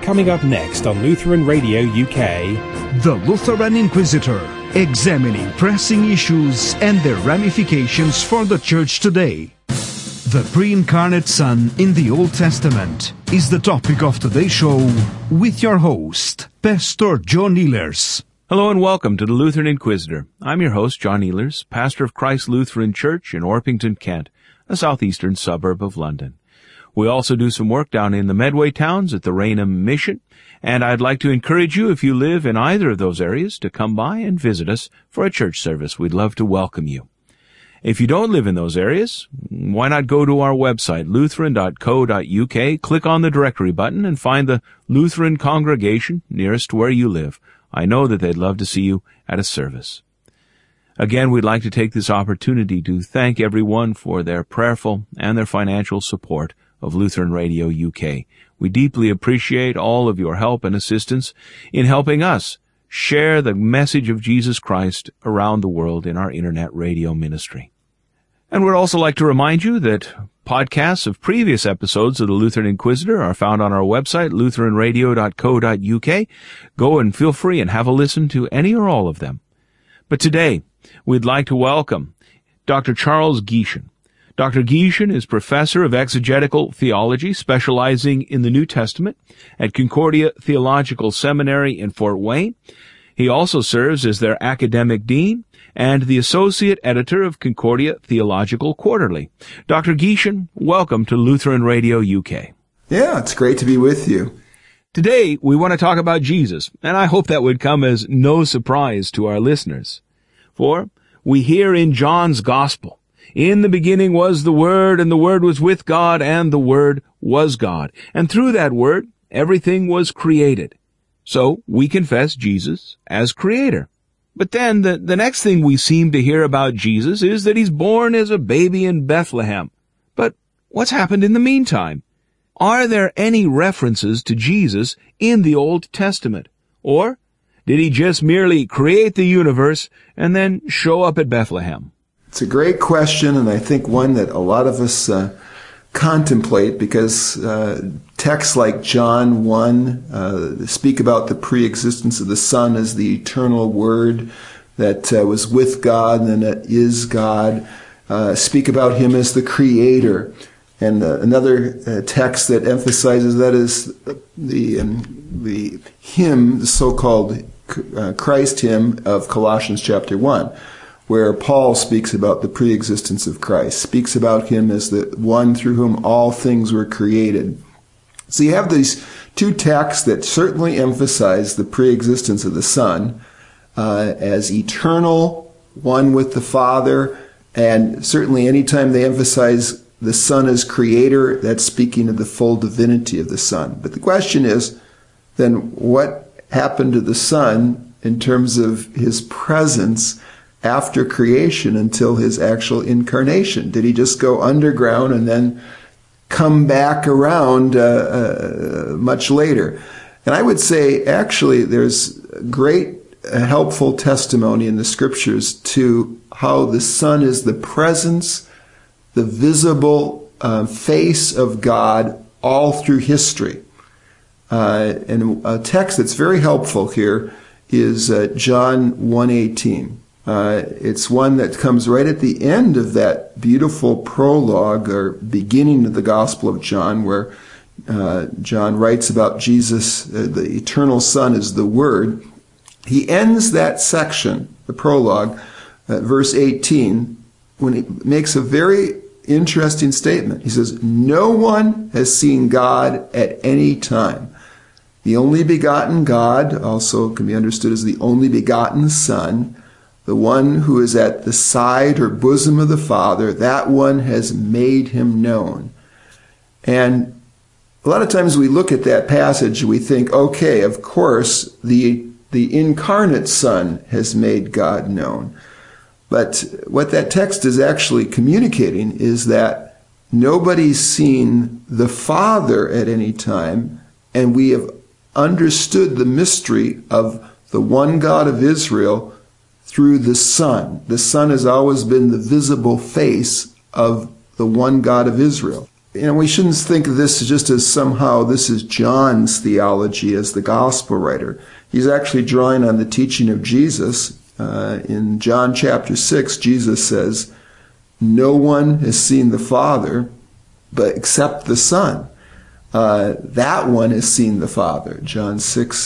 Coming up next on Lutheran Radio UK, The Lutheran Inquisitor, examining pressing issues and their ramifications for the Church today. The pre-incarnate Son in the Old Testament is the topic of today's show with your host, Pastor John Ehlers. Hello and welcome to the Lutheran Inquisitor. I'm your host, John Ehlers, pastor of Christ Lutheran Church in Orpington, Kent, a southeastern suburb of London. We also do some work down in the Medway towns at the Raynham Mission, and I'd like to encourage you, if you live in either of those areas, to come by and visit us for a church service. We'd love to welcome you. If you don't live in those areas, why not go to our website, lutheran.co.uk, click on the directory button, and find the Lutheran congregation nearest to where you live. I know that they'd love to see you at a service. Again, we'd like to take this opportunity to thank everyone for their prayerful and their financial support of Lutheran Radio UK. We deeply appreciate all of your help and assistance in helping us share the message of Jesus Christ around the world in our internet radio ministry. And we'd also like to remind you that podcasts of previous episodes of the Lutheran Inquisitor are found on our website, lutheranradio.co.uk. Go and feel free and have a listen to any or all of them. But today, we'd like to welcome Dr. Charles Gieshen. Dr. Gieshen is professor of exegetical theology, specializing in the New Testament at Concordia Theological Seminary in Fort Wayne. He also serves as their academic dean and the associate editor of Concordia Theological Quarterly. Dr. Gieshen, welcome to Lutheran Radio UK. Yeah, it's great to be with you. Today, we want to talk about Jesus, and I hope that would come as no surprise to our listeners. For we hear in John's Gospel, "In the beginning was the Word, and the Word was with God, and the Word was God. And through that Word, everything was created." So we confess Jesus as Creator. But then the next thing we seem to hear about Jesus is that he's born as a baby in Bethlehem. But what's happened in the meantime? Are there any references to Jesus in the Old Testament? Or did he just merely create the universe and then show up at Bethlehem? It's a great question, and I think one that a lot of us contemplate, because texts like John 1 speak about the pre-existence of the Son as the eternal Word that was with God and that is God, speak about him as the Creator. And another text that emphasizes that is the hymn, the so-called Christ hymn of Colossians chapter 1, where Paul speaks about the pre-existence of Christ, speaks about him as the one through whom all things were created. So you have these two texts that certainly emphasize the pre-existence of the Son as eternal, one with the Father, and certainly anytime they emphasize the Son as Creator, that's speaking of the full divinity of the Son. But the question is, then what happened to the Son in terms of his presence after creation until his actual incarnation? Did he just go underground and then come back around much later? And I would say, actually, there's great helpful testimony in the Scriptures to how the Son is the presence, the visible face of God all through history. And a text that's very helpful here is John 1:18. It's one that comes right at the end of that beautiful prologue or beginning of the Gospel of John, where John writes about Jesus, the eternal Son is the Word. He ends that section, the prologue, verse 18, when he makes a very interesting statement. He says, "No one has seen God at any time. The only begotten God," also can be understood as the only begotten Son, "the one who is at the side or bosom of the Father, that one has made him known." And a lot of times we look at that passage, we think, okay, of course, the incarnate Son has made God known. But what that text is actually communicating is that nobody's seen the Father at any time, and we have understood the mystery of the one God of Israel through the Son. The Son has always been the visible face of the one God of Israel. we shouldn't think of this just as somehow this is John's theology as the gospel writer. He's actually drawing on the teaching of Jesus. In John chapter 6, Jesus says, "No one has seen the Father but except the Son. That one has seen the Father." John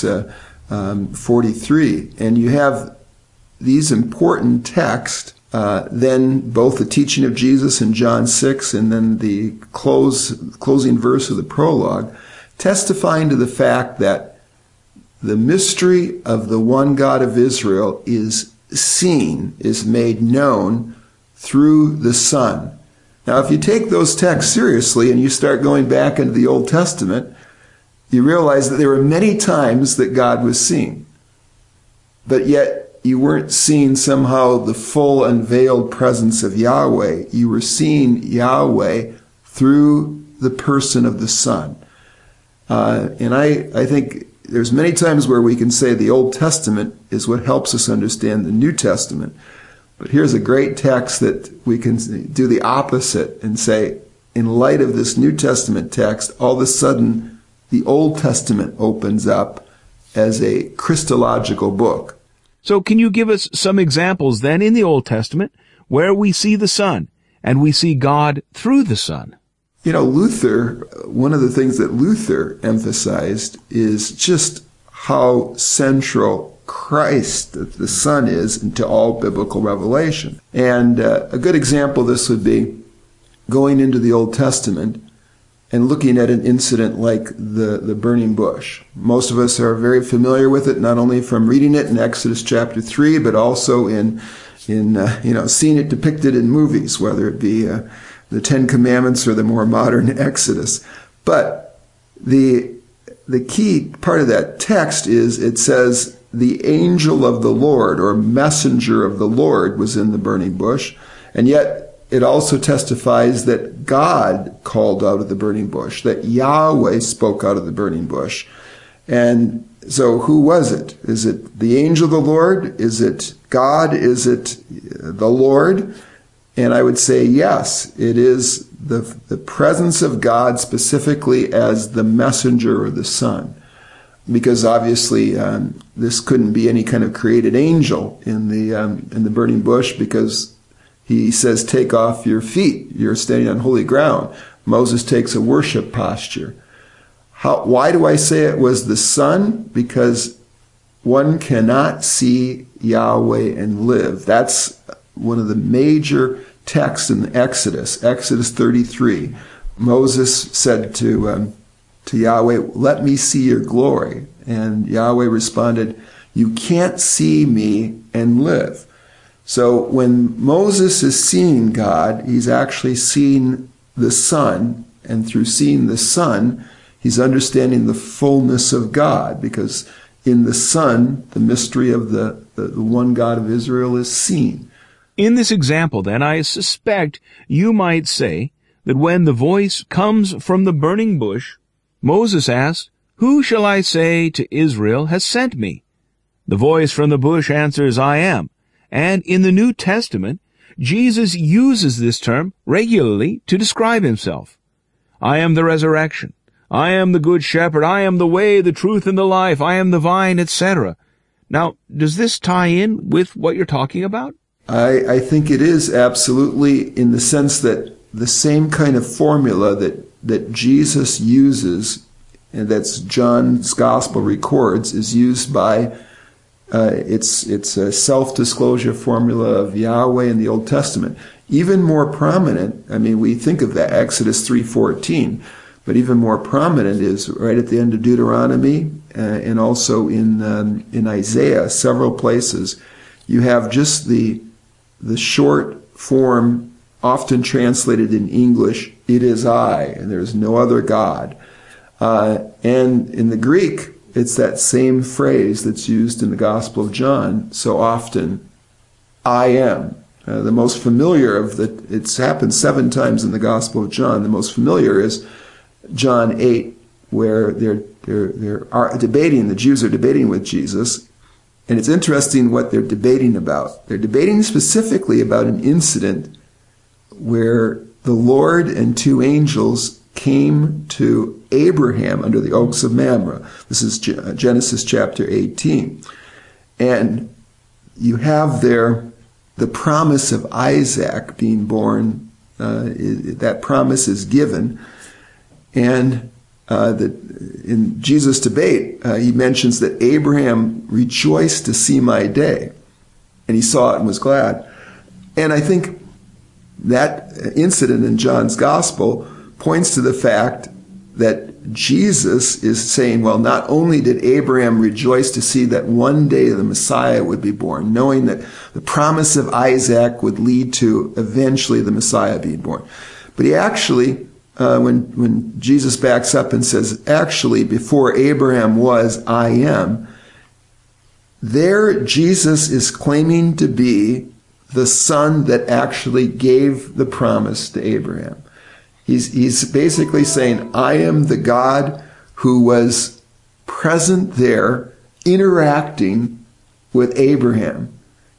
6:43. And you have these important texts, then both the teaching of Jesus in John 6 and then the closing verse of the prologue, testifying to the fact that the mystery of the one God of Israel is seen, is made known through the Son. Now, if you take those texts seriously and you start going back into the Old Testament, you realize that there were many times that God was seen. But yet, you weren't seeing somehow the full unveiled presence of Yahweh. You were seeing Yahweh through the person of the Son. And I think there's many times where we can say the Old Testament is what helps us understand the New Testament. But here's a great text that we can do the opposite and say, in light of this New Testament text, all of a sudden the Old Testament opens up as a Christological book. So can you give us some examples then in the Old Testament where we see the Son and we see God through the Son? Luther, one of the things that Luther emphasized is just how central Christ, the Son, is into all biblical revelation. And a good example of this would be going into the Old Testament and looking at an incident like the burning bush. Most of us are very familiar with it, not only from reading it in Exodus chapter 3, but also in seeing it depicted in movies, whether it be the Ten Commandments or the more modern Exodus. But the key part of that text is it says the angel of the Lord or messenger of the Lord was in the burning bush, and yet it also testifies that God called out of the burning bush, that Yahweh spoke out of the burning bush. And so who was it? Is it the angel of the Lord? Is it God? Is it the Lord? And I would say yes, it is the presence of God specifically as the messenger or the Son. Because obviously this couldn't be any kind of created angel in the burning bush, because he says, "Take off your feet. You're standing on holy ground." Moses takes a worship posture. Why do I say it was the Son? Because one cannot see Yahweh and live. That's one of the major texts in Exodus 33. Moses said to Yahweh, "Let me see your glory." And Yahweh responded, "You can't see me and live." So when Moses is seeing God, he's actually seeing the Son, and through seeing the Son, he's understanding the fullness of God, because in the Son, the mystery of the one God of Israel is seen. In this example, then, I suspect you might say that when the voice comes from the burning bush, Moses asked, "Who shall I say to Israel has sent me?" The voice from the bush answers, "I am." And in the New Testament, Jesus uses this term regularly to describe himself. "I am the resurrection. I am the good shepherd. I am the way, the truth, and the life. I am the vine," etc. Now, does this tie in with what you're talking about? I think it is absolutely, in the sense that the same kind of formula that Jesus uses, and that's John's Gospel records, is used by it's a self-disclosure formula of Yahweh in the Old Testament. Even more prominent, we think of that Exodus 3:14, but even more prominent is right at the end of Deuteronomy and also in Isaiah, several places. You have just the short form, often translated in English, "It is I, and there is no other God." And in the Greek, it's that same phrase that's used in the Gospel of John so often, "I am." The most familiar it's happened 7 times in the Gospel of John. The most familiar is John 8, where they're debating, the Jews are debating with Jesus. And it's interesting what they're debating about. They're debating specifically about an incident where the Lord and 2 angels came to Abraham under the oaks of Mamre. This is Genesis chapter 18. And you have there the promise of Isaac being born. That promise is given. And in Jesus' debate, he mentions that Abraham rejoiced to see my day. And he saw it and was glad. And I think that incident in John's gospel points to the fact that Jesus is saying, well, not only did Abraham rejoice to see that one day the Messiah would be born, knowing that the promise of Isaac would lead to eventually the Messiah being born, but he actually, when Jesus backs up and says, actually, before Abraham was, I am, there Jesus is claiming to be the son that actually gave the promise to Abraham. He's basically saying, I am the God who was present there interacting with Abraham.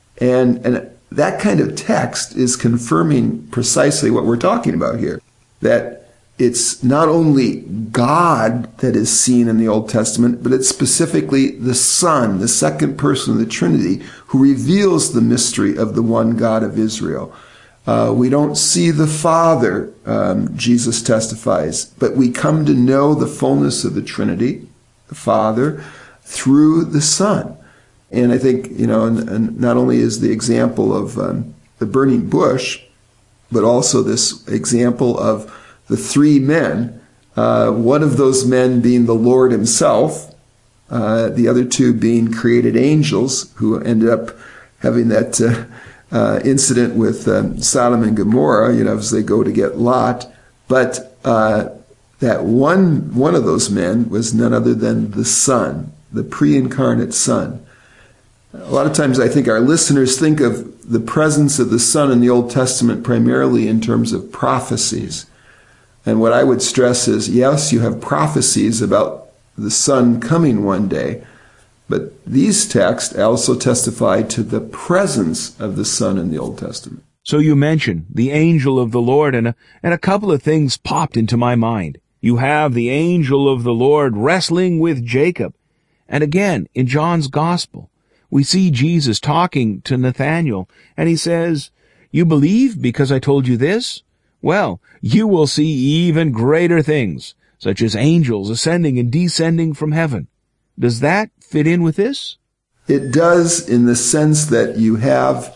And that kind of text is confirming precisely what we're talking about here. That it's not only God that is seen in the Old Testament, but it's specifically the Son, the second person of the Trinity, who reveals the mystery of the one God of Israel. We don't see the Father, Jesus testifies, but we come to know the fullness of the Trinity, the Father, through the Son. And I think, and not only is the example of the burning bush, but also this example of the three men, one of those men being the Lord himself, the other two being created angels who ended up having that incident with Sodom and Gomorrah, as they go to get Lot. But that one of those men was none other than the Son, the pre-incarnate Son. A lot of times I think our listeners think of the presence of the Son in the Old Testament primarily in terms of prophecies. And what I would stress is, yes, you have prophecies about the Son coming one day, but these texts also testify to the presence of the Son in the Old Testament. So you mentioned the angel of the Lord, and a couple of things popped into my mind. You have the angel of the Lord wrestling with Jacob. And again, in John's Gospel, we see Jesus talking to Nathanael, and he says, "You believe because I told you this? Well, you will see even greater things, such as angels ascending and descending from heaven." Does that fit in with this? It does, in the sense that you have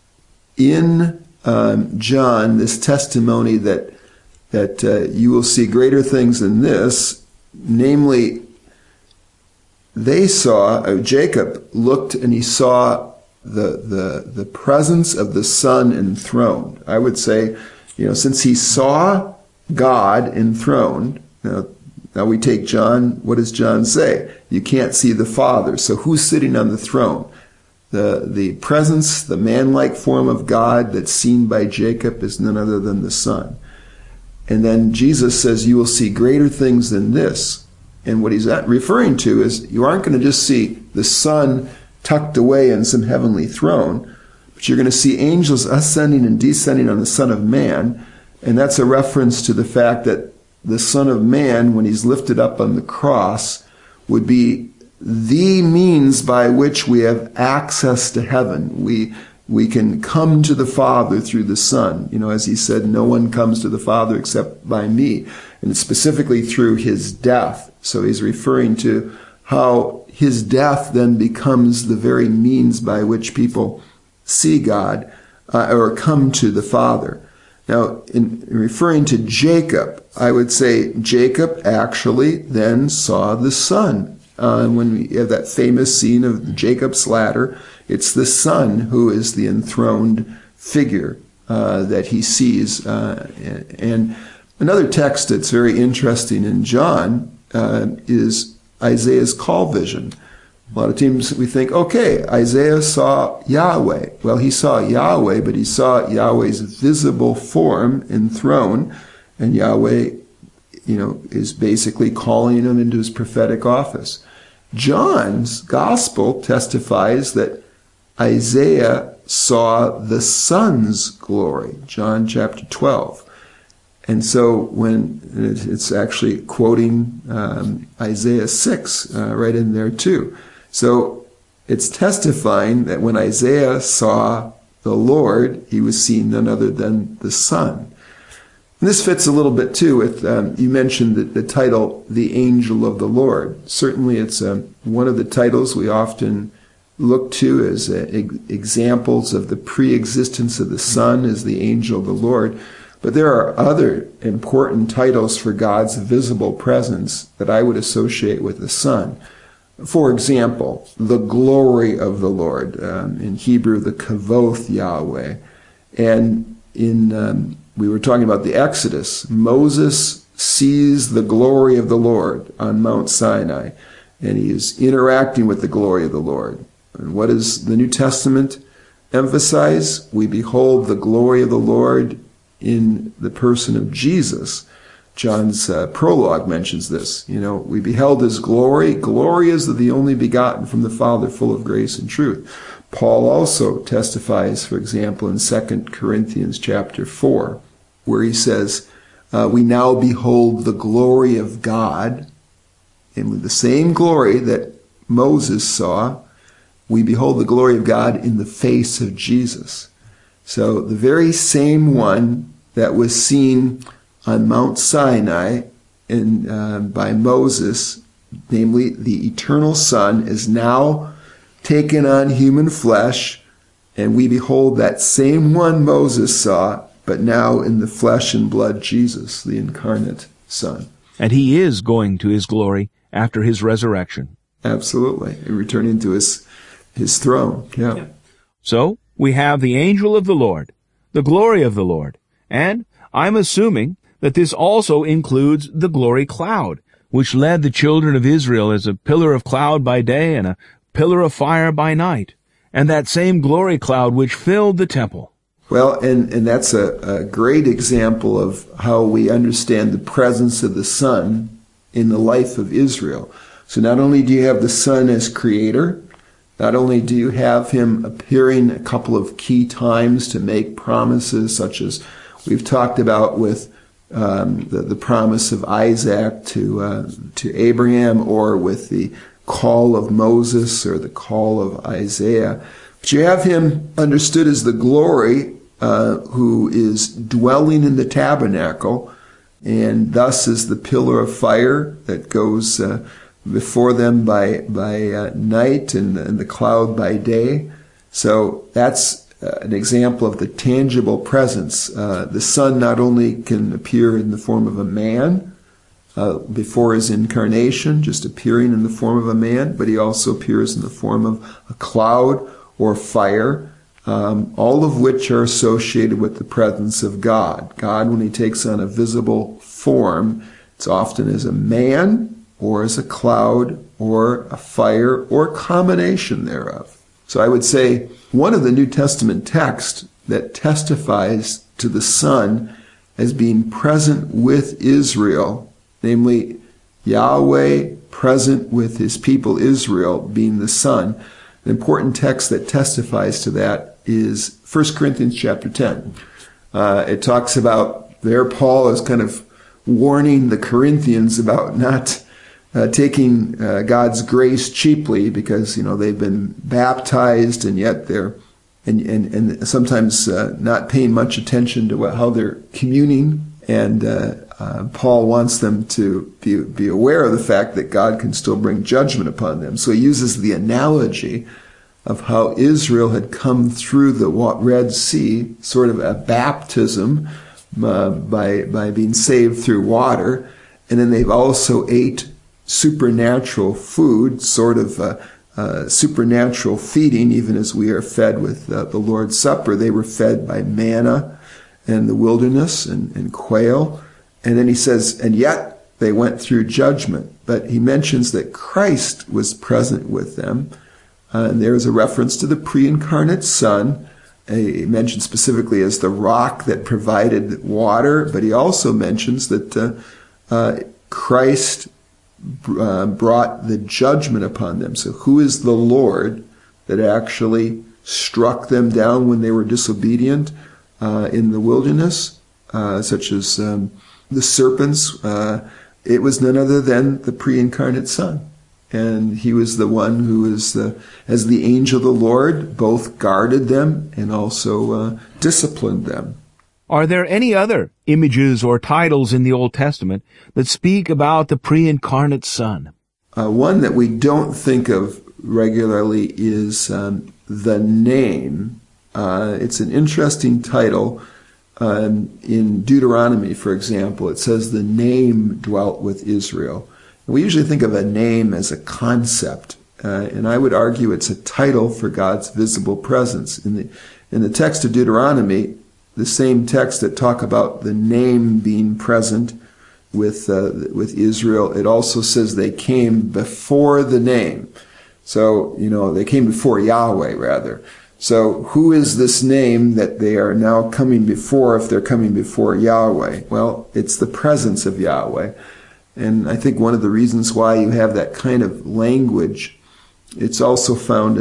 in John this testimony that you will see greater things than this. Namely, Jacob looked and he saw the presence of the Son enthroned. I would say, since he saw God enthroned, now we take John, what does John say? You can't see the Father. So who's sitting on the throne? The presence, the man-like form of God that's seen by Jacob is none other than the Son. And then Jesus says, you will see greater things than this. And what he's referring to is you aren't going to just see the Son tucked away in some heavenly throne, but you're going to see angels ascending and descending on the Son of Man. And that's a reference to the fact that the Son of Man, when he's lifted up on the cross, would be the means by which we have access to heaven. We can come to the Father through the Son. As he said, no one comes to the Father except by me. And it's specifically through his death. So he's referring to how his death then becomes the very means by which people see God or come to the Father. Now, in referring to Jacob, I would say Jacob actually then saw the Son. When we have that famous scene of Jacob's ladder, it's the Son who is the enthroned figure that he sees. And another text that's very interesting in John is Isaiah's call vision. A lot of times we think, okay, Isaiah saw Yahweh. Well, he saw Yahweh, but he saw Yahweh's visible form enthroned, and Yahweh, is basically calling him into his prophetic office. John's gospel testifies that Isaiah saw the Son's glory, John chapter 12. And so when it's actually quoting Isaiah 6 right in there too. So it's testifying that when Isaiah saw the Lord, he was seeing none other than the Son. And this fits a little bit too with, you mentioned the title, The Angel of the Lord. Certainly it's one of the titles we often look to as examples of the pre-existence of the Son as the Angel of the Lord. But there are other important titles for God's visible presence that I would associate with the Son. For example, the glory of the Lord, in Hebrew, the Kavoth Yahweh. And we were talking about the Exodus. Moses sees the glory of the Lord on Mount Sinai, and he is interacting with the glory of the Lord. And what does the New Testament emphasize? We behold the glory of the Lord in the person of Jesus. John's prologue mentions this. We beheld his glory. Glory is the only begotten from the Father, full of grace and truth. Paul also testifies, for example, in 2 Corinthians chapter 4, where he says, we now behold the glory of God, and with the same glory that Moses saw, we behold the glory of God in the face of Jesus. So the very same one that was seen on Mount Sinai by Moses, namely the eternal Son, is now taken on human flesh, and we behold that same one Moses saw, but now in the flesh and blood Jesus, the incarnate Son. And he is going to his glory after his resurrection. Absolutely. And returning to his throne. Yeah. So we have the angel of the Lord, the glory of the Lord, and I'm assuming that this also includes the glory cloud, which led the children of Israel as a pillar of cloud by day and a pillar of fire by night, and that same glory cloud which filled the temple. Well, and that's a great example of how we understand the presence of the Son in the life of Israel. So not only do you have the Son as creator, not only do you have him appearing a couple of key times to make promises, such as we've talked about with the promise of Isaac to Abraham, or with the call of Moses or the call of Isaiah. But you have him understood as the glory who is dwelling in the tabernacle, and thus is the pillar of fire that goes before them by night and the cloud by day. So that's an example of the tangible presence. The Son not only can appear in the form of a man before his incarnation, just appearing in the form of a man, but he also appears in the form of a cloud or fire, all of which are associated with the presence of God. God, when he takes on a visible form, it's often as a man or as a cloud or a fire or a combination thereof. So I would say one of the New Testament texts that testifies to the Son as being present with Israel, namely Yahweh present with his people Israel being the Son. An important text that testifies to that is 1 Corinthians chapter 10. It talks about, there Paul is kind of warning the Corinthians about not taking God's grace cheaply, because they've been baptized and yet they're and sometimes not paying much attention to how they're communing. And Paul wants them to be aware of the fact that God can still bring judgment upon them. So he uses the analogy of how Israel had come through the Red Sea, sort of a baptism by being saved through water, and then they've also ate supernatural food, sort of supernatural feeding, even as we are fed with the Lord's Supper. They were fed by manna and the wilderness and quail. And then he says, and yet they went through judgment. But he mentions that Christ was present with them. And there's a reference to the pre-incarnate Son. He mentions specifically as the rock that provided water, but he also mentions that Christ brought the judgment upon them. So who is the Lord that actually struck them down when they were disobedient in the wilderness? such as the serpents, it was none other than the pre-incarnate Son. And he was the one who is, as the angel of the Lord, both guarded them and also disciplined them. Are there any other images or titles in the Old Testament that speak about the pre-incarnate Son? One that we don't think of regularly is the name. It's an interesting title. In Deuteronomy, for example, it says the name dwelt with Israel. We usually think of a name as a concept, and I would argue it's a title for God's visible presence. In the text of Deuteronomy, the same text that talk about the name being present with Israel, it also says they came before the name. So, they came before Yahweh, rather. So, who is this name that they are now coming before if they're coming before Yahweh? Well, it's the presence of Yahweh. And I think one of the reasons why you have that kind of language, it's also found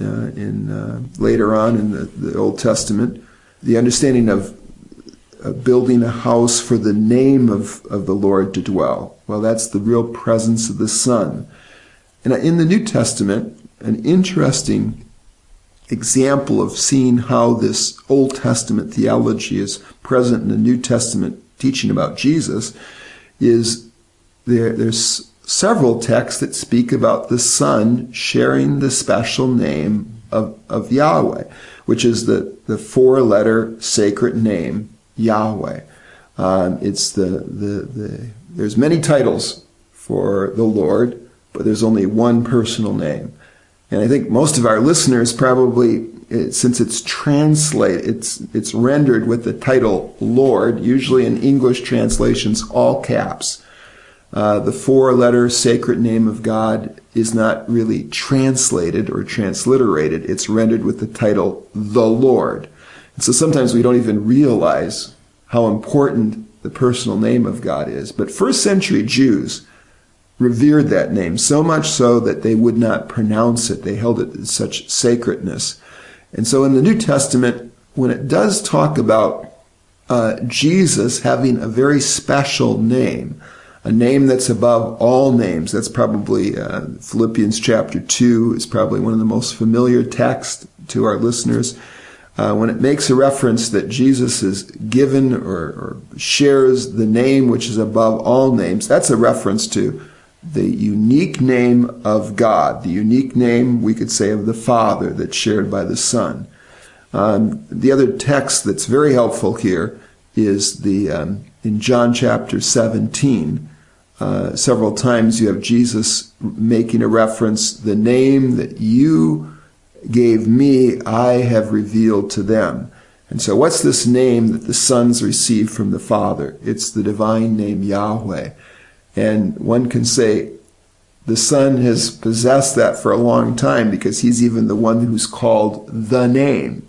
in later on in the Old Testament, the understanding of building a house for the name of the Lord to dwell. Well, that's the real presence of the Son. And in the New Testament, an interesting example of seeing how this Old Testament theology is present in the New Testament teaching about Jesus is there's several texts that speak about the Son sharing the special name of Yahweh, which is the four-letter sacred name Yahweh. It's there's many titles for the Lord, but there's only one personal name. And I think most of our listeners probably, since it's rendered with the title Lord, usually in English translations, all caps. The four-letter sacred name of God is not really translated or transliterated. It's rendered with the title the Lord. And so sometimes we don't even realize how important the personal name of God is. But first century Jews revered that name, so much so that they would not pronounce it. They held it in such sacredness. And so in the New Testament, when it does talk about Jesus having a very special name, a name that's above all names, that's probably Philippians chapter 2 is probably one of the most familiar texts to our listeners. When it makes a reference that Jesus is given or shares the name which is above all names, that's a reference to the unique name of God, the unique name, we could say, of the Father that's shared by the Son. The other text that's very helpful here is in John chapter 17. Several times you have Jesus making a reference, the name that you gave me, I have revealed to them. And so what's this name that the sons receive from the Father? It's the divine name Yahweh. And one can say the Son has possessed that for a long time because he's even the one who's called the name.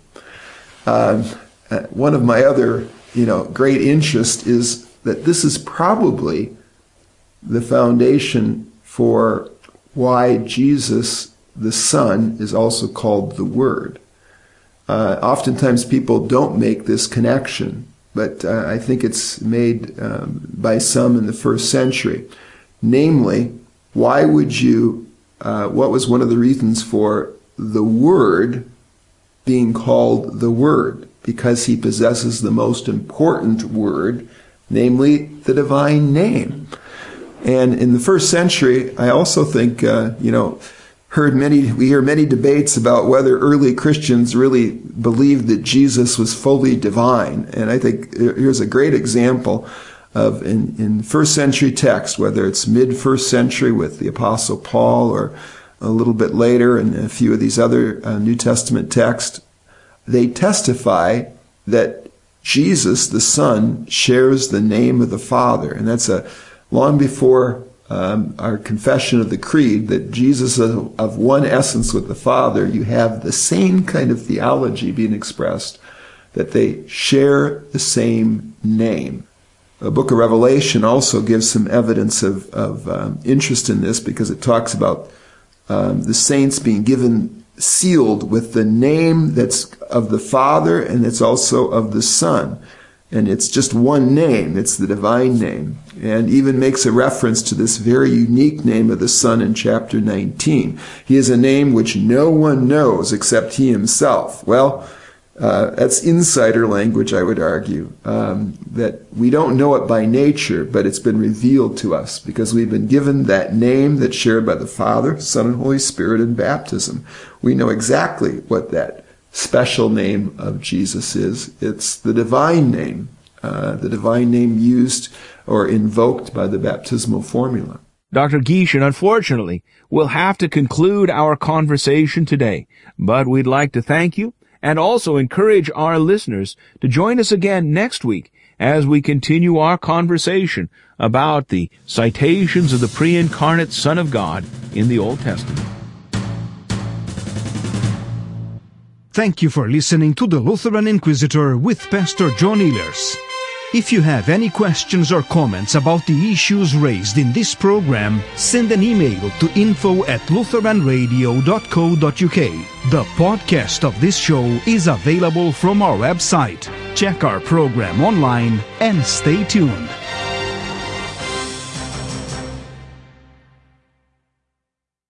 One of my other, great interest is that this is probably the foundation for why Jesus, the Son, is also called the Word. Oftentimes people don't make this connection, but I think it's made by some in the first century. Namely, why would you, what was one of the reasons for the Word being called the Word? Because he possesses the most important word, namely the divine name. And in the first century, I also think, we hear many debates about whether early Christians really believed that Jesus was fully divine. And I think here's a great example of in first century text, whether it's mid-first century with the Apostle Paul or a little bit later in a few of these other New Testament texts, they testify that Jesus, the Son, shares the name of the Father. And that's long before our confession of the Creed, that Jesus is of one essence with the Father. You have the same kind of theology being expressed, that they share the same name. The book of Revelation also gives some evidence of interest in this, because it talks about the saints being sealed with the name that's of the Father and it's also of the Son. And it's just one name. It's the divine name. And even makes a reference to this very unique name of the Son in chapter 19. He is a name which no one knows except he himself. Well, that's insider language, I would argue, that we don't know it by nature, but it's been revealed to us because we've been given that name that's shared by the Father, Son, and Holy Spirit in baptism. We know exactly what that special name of Jesus is. It's the divine name used or invoked by the baptismal formula. Dr. Gieshen, unfortunately, we'll have to conclude our conversation today, but we'd like to thank you and also encourage our listeners to join us again next week as we continue our conversation about the citations of the pre-incarnate Son of God in the Old Testament. Thank you for listening to the Lutheran Inquisitor with Pastor John Ehlers. If you have any questions or comments about the issues raised in this program, send an email to info@lutheranradio.co.uk. The podcast of this show is available from our website. Check our program online and stay tuned.